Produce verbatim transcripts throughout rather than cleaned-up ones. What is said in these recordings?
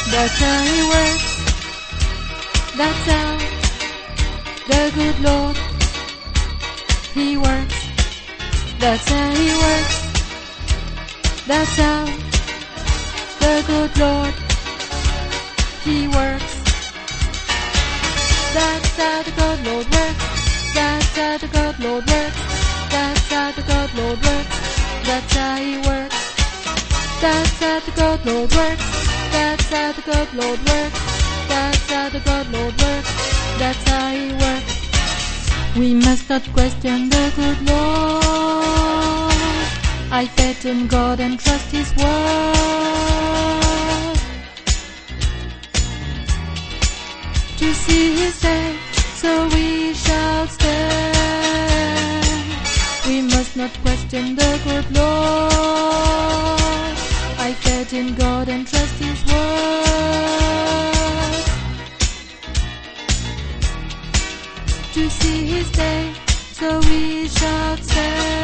That's how He works. That's how the good Lord He works. That's how He works. That's how the good Lord He works. That's how the good Lord works. That's how the good Lord works. That's how the good Lord works. That's how He works. That's how the good Lord works. That's how the good Lord works. That's how the good Lord works. That's how He works. We must not question the good Lord. I faith in God and trust His word. To see His day, so we shall stand. We must not question the good Lord. I faith in God and trust His word. To see His day, so we shall stand.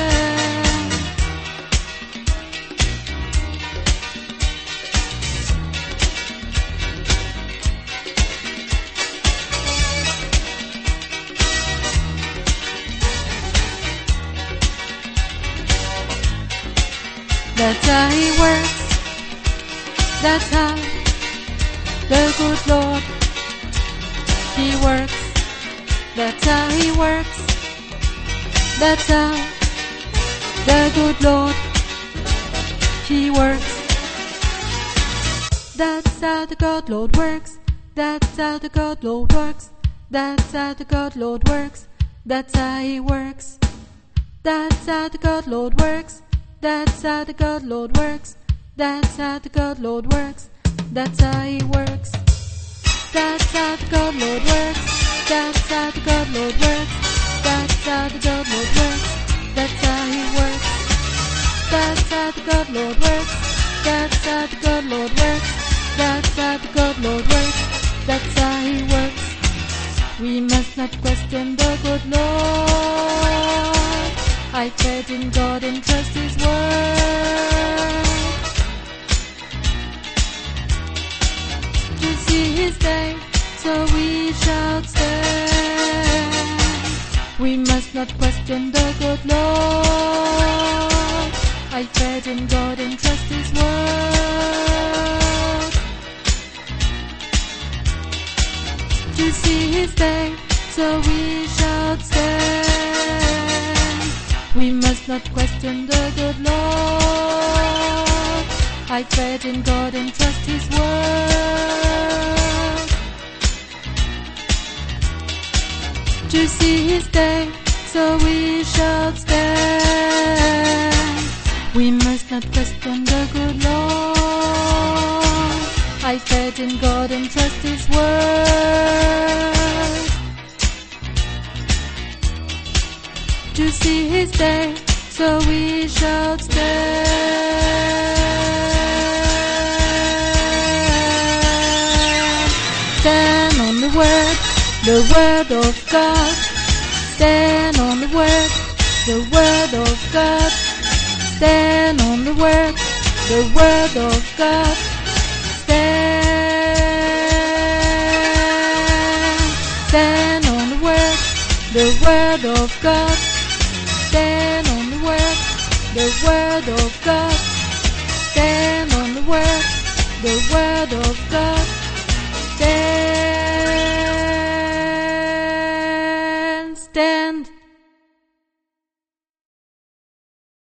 That's how He works. That's how the good Lord He works. That's how He works. That's how the good Lord He works. That's how the God Lord works. That's how the God Lord works. That's how the God Lord works. That's how He works. That's how the God Lord works. That's how the God Lord works. That's how the God Lord works. That's how He works. That's how the God Lord works. That's how the God Lord works. That's how the God Lord works. That's how He works. That's how the God Lord works. That's how the God Lord works. That's how the God Lord works. That's how He works. We must not question the good Lord. I faith in God and trust His word. To see His day, so we shall stand. We must not question the good Lord. I faith in God and trust His word. To see His day, so we shall stand. We must not question the good Lord. I faith in God and trust His word. To see His day, so we shall stand. We must not question the good Lord. I faith in God and trust His word. To see His day, so we shall stand. Stand on the word, the word of God. Stand on the word, the word of God. Stand on the word, the word of God. Stand. Stand on the word, the word of God. Stand on the word, the word of God. Stand on the word, the word of God.